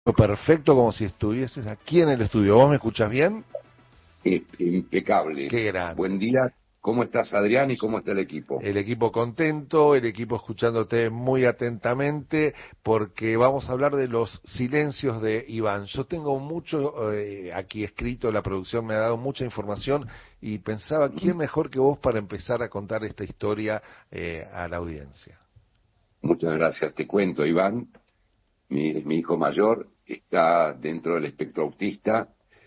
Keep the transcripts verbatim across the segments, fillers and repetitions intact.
Perfecto, como si estuvieses aquí en el estudio. ¿Vos me escuchás bien? Eh, impecable. Qué grande. Buen día. ¿Cómo estás, Adrián, y cómo está el equipo? El equipo contento, el equipo escuchándote muy atentamente, porque vamos a hablar de los silencios de Iván. Yo tengo mucho eh, aquí escrito, la producción me ha dado mucha información y pensaba, ¿quién mejor que vos para empezar a contar esta historia eh, a la audiencia? Muchas gracias. Te cuento, Iván, mi, mi hijo mayor, está dentro del espectro autista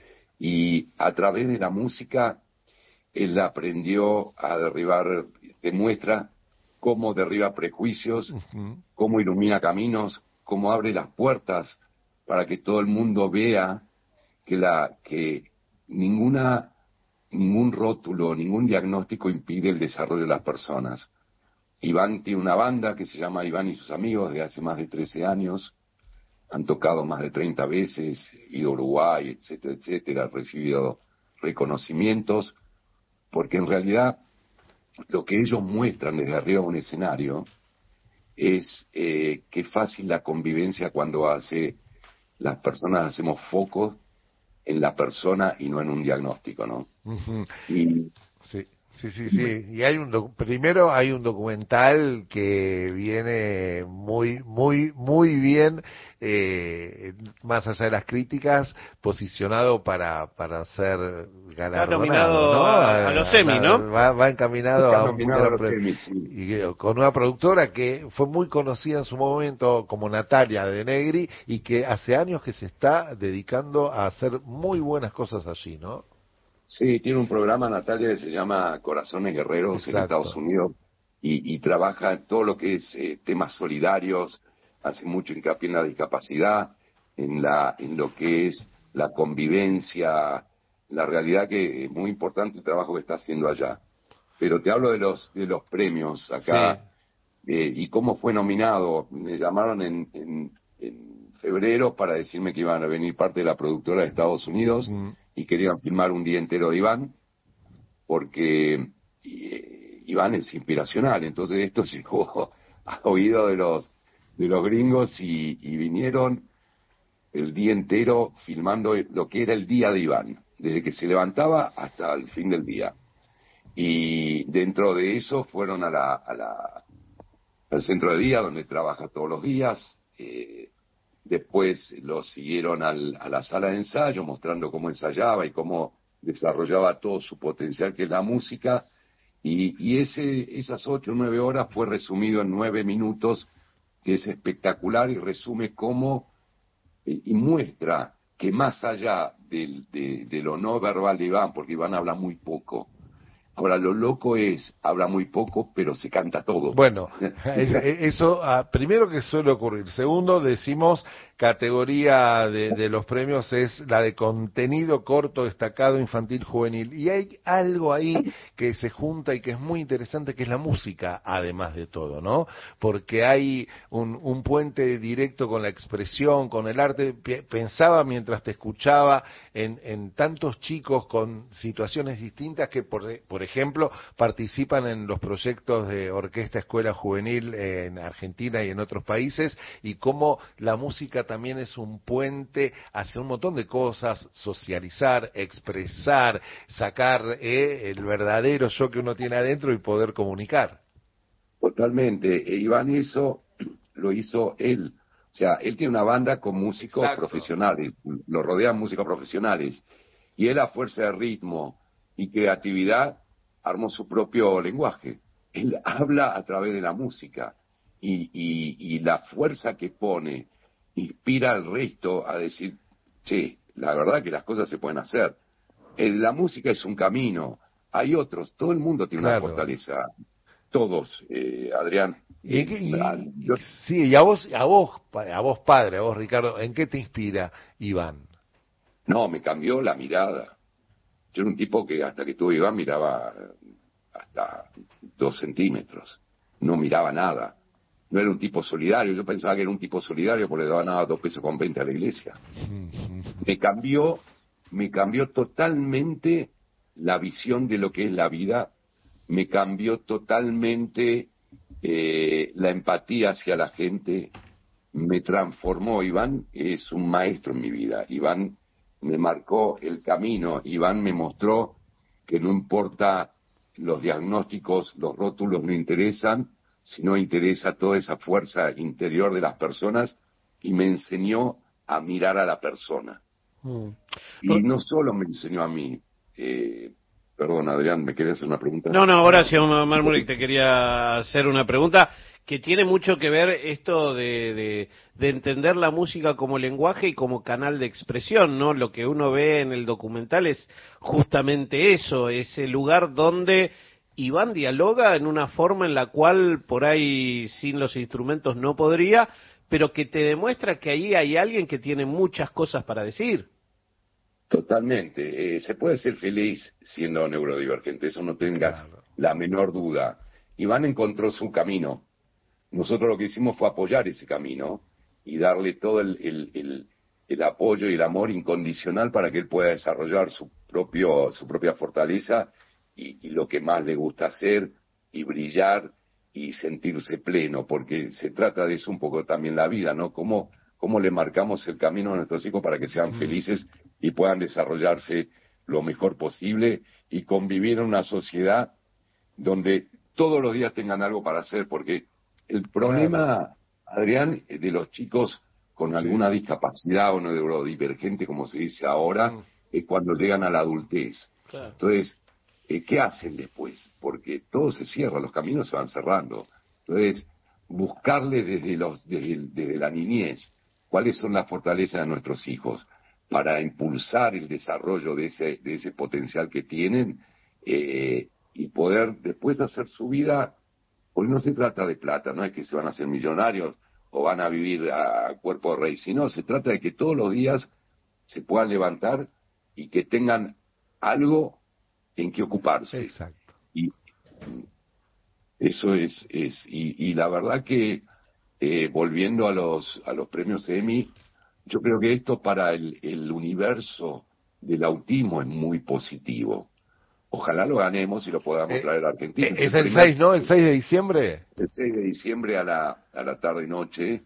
y a través de la música él aprendió a derribar, demuestra cómo derriba prejuicios, Uh-huh. cómo ilumina caminos, cómo abre las puertas para que todo el mundo vea que la que ninguna ningún rótulo, ningún diagnóstico impide el desarrollo de las personas. Iván tiene una banda que se llama Iván y sus amigos de hace más de trece años, han tocado más de treinta veces, ido a Uruguay, etcétera, etcétera, han recibido reconocimientos, porque en realidad lo que ellos muestran desde arriba de un escenario es eh, que es fácil la convivencia cuando hace las personas hacemos foco en la persona y no en un diagnóstico, ¿no? Uh-huh. Y Sí, sí, sí, sí. Y hay un doc- primero hay un documental que viene muy, muy, muy bien, eh, más allá de las críticas, posicionado para para ser Está galardonado, nominado ¿no? a, a los A- a Emmy, la- ¿no? va, va encaminado está a un nominado a gran los premio. Emmy, sí. Y eh, con una productora que fue muy conocida en su momento como Natalia de Negri y que hace años que se está dedicando a hacer muy buenas cosas allí, ¿no? Sí, tiene un programa, Natalia, que se llama Corazones Guerreros en Estados Exacto. Unidos y, y trabaja en todo lo que es eh, temas solidarios, hace mucho hincapié en la discapacidad, en, la, en lo que es la convivencia, la realidad que es muy importante el trabajo que está haciendo allá. Pero te hablo de los, de los premios Sí. acá eh, y cómo fue nominado. Me llamaron en, en, en febrero para decirme que iban a venir parte de la productora de Estados Unidos Mm. y querían filmar un día entero de Iván, porque eh, Iván es inspiracional, entonces esto llegó a oído de los, de los gringos y, y vinieron el día entero filmando lo que era el día de Iván, desde que se levantaba hasta el fin del día. Y dentro de eso fueron a la, a la, al centro de día, donde trabaja todos los días. Eh, después lo siguieron al, a la sala de ensayo, mostrando cómo ensayaba y cómo desarrollaba todo su potencial, que es la música. Y, y ese, esas ocho o nueve horas fue resumido en nueve minutos, que es espectacular y resume cómo eh, y muestra que más allá del, de, de lo no verbal de Iván, porque Iván habla muy poco. Ahora, lo loco es, habla muy poco, pero se canta todo. Bueno, es- e- eso ah, primero que suele ocurrir. Segundo, decimos categoría de, de los premios es la de contenido corto, destacado, infantil, juvenil. Y hay algo ahí que se junta y que es muy interesante, que es la música, además de todo, ¿no? Porque hay un, un puente directo con la expresión, con el arte. P- Pensaba mientras te escuchaba en, en tantos chicos con situaciones distintas que, por, por ejemplo, participan en los proyectos de orquesta escuela juvenil en Argentina y en otros países, y cómo la música también es un puente hacia un montón de cosas: socializar, expresar, sacar eh, el verdadero yo que uno tiene adentro y poder comunicar. Totalmente. E Iván eso lo hizo él. O sea, él tiene una banda con músicos Exacto. profesionales, lo rodean músicos profesionales. Y él a fuerza de ritmo y creatividad armó su propio lenguaje. Él habla a través de la música y, y, y la fuerza que pone inspira al resto a decir, che, la verdad que las cosas se pueden hacer. Eh, la música es un camino, hay otros, todo el mundo tiene una Claro. fortaleza, todos, eh, Adrián. ¿Y, en Eh, qué- a- y- y- yo, sí, y a vos, a vos, pa- a vos padre, a vos Ricardo, ¿en qué te inspira Iván? no, me cambió la mirada. Yo era un tipo que hasta que tuve Iván miraba hasta dos centímetros, no miraba nada. No era un tipo solidario, yo pensaba que era un tipo solidario porque le daban nada dos pesos con veinte a la iglesia. Me cambió, me cambió totalmente la visión de lo que es la vida, me cambió totalmente eh, la empatía hacia la gente, me transformó. Iván es un maestro en mi vida. Iván me marcó el camino. Iván me mostró que no importa los diagnósticos, los rótulos no interesan, sino interesa toda esa fuerza interior de las personas, y me enseñó a mirar a la persona. Mm. Y no solo me enseñó a mí. Eh, perdón, Adrián, ¿me querías hacer una pregunta? No, no, Horacio Marmurek, te quería hacer una pregunta que tiene mucho que ver esto de, de, de entender la música como lenguaje y como canal de expresión, ¿no? Lo que uno ve en el documental es justamente eso, ese lugar donde Iván dialoga en una forma en la cual por ahí sin los instrumentos no podría, pero que te demuestra que ahí hay alguien que tiene muchas cosas para decir. Totalmente. Eh, se puede ser feliz siendo neurodivergente, eso no tengas claro. la menor duda. Iván encontró su camino. Nosotros lo que hicimos fue apoyar ese camino y darle todo el, el, el, el apoyo y el amor incondicional para que él pueda desarrollar su propio su propia fortaleza y, y lo que más le gusta hacer, y brillar y sentirse pleno, porque se trata de eso un poco también la vida, ¿no? Cómo, cómo le marcamos el camino a nuestros hijos para que sean mm. felices y puedan desarrollarse lo mejor posible y convivir en una sociedad donde todos los días tengan algo para hacer, porque el problema, claro. Adrián, de los chicos con sí. alguna discapacidad o neurodivergente, como se dice ahora, mm. es cuando llegan a la adultez. Claro. Entonces, eh, ¿qué hacen después? Porque todo se cierra, los caminos se van cerrando. Entonces, buscarle desde, los, desde, desde la niñez cuáles son las fortalezas de nuestros hijos para impulsar el desarrollo de ese, de ese potencial que tienen eh, y poder después hacer su vida. Hoy no se trata de plata, no es que se van a hacer millonarios o van a vivir a cuerpo de rey, sino se trata de que todos los días se puedan levantar y que tengan algo en que ocuparse. Exacto. Y eso es, es y, y la verdad que eh, volviendo a los a los premios Emmy, yo creo que esto para el, el universo del autismo es muy positivo. Ojalá lo ganemos y lo podamos eh, traer a Argentina. Es, es el primer, seis, ¿no? ¿El seis de diciembre? El seis de diciembre a la, a la tarde y noche.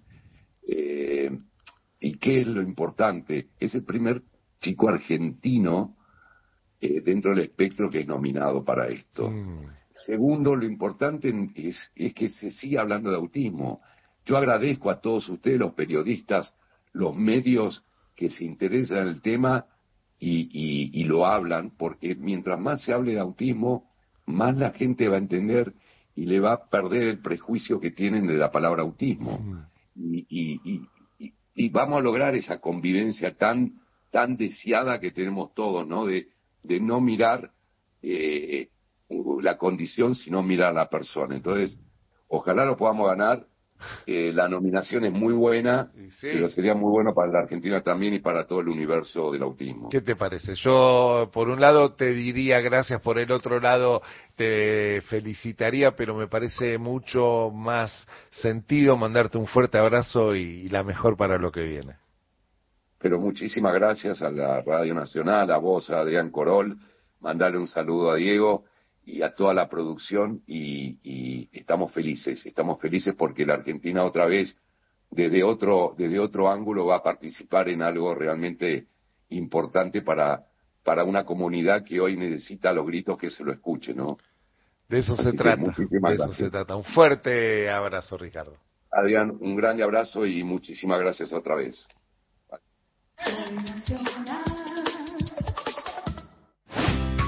Eh, ¿Y qué es lo importante? Es el primer chico argentino eh, dentro del espectro que es nominado para esto. Mm. Segundo, lo importante es, es que se siga hablando de autismo. Yo agradezco a todos ustedes, los periodistas, los medios que se interesan en el tema y, y, y lo hablan, porque mientras más se hable de autismo, más la gente va a entender y le va a perder el prejuicio que tienen de la palabra autismo. Mm. Y, y, y, y vamos a lograr esa convivencia tan, tan deseada que tenemos todos, ¿no? De, de no mirar eh, la condición, sino mirar a la persona. Entonces, ojalá lo podamos ganar. Eh, la nominación es muy buena, sí. pero sería muy bueno para la Argentina también y para todo el universo del autismo. ¿Qué te parece? Yo, por un lado, te diría gracias, por el otro lado, te felicitaría, pero me parece mucho más sentido mandarte un fuerte abrazo y, y la mejor para lo que viene. Pero muchísimas gracias a la Radio Nacional, a vos, a Adrián Corol, mandarle un saludo a Diego y a toda la producción y, y estamos felices, estamos felices porque la Argentina otra vez desde otro desde otro ángulo va a participar en algo realmente importante para para una comunidad que hoy necesita los gritos que se lo escuche, ¿no? De eso se trata, de eso se trata. Un fuerte abrazo, Ricardo. Adrián, un grande abrazo y muchísimas gracias otra vez.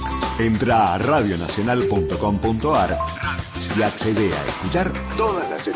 Entra a radio nacional punto com punto a r y accede a escuchar todas las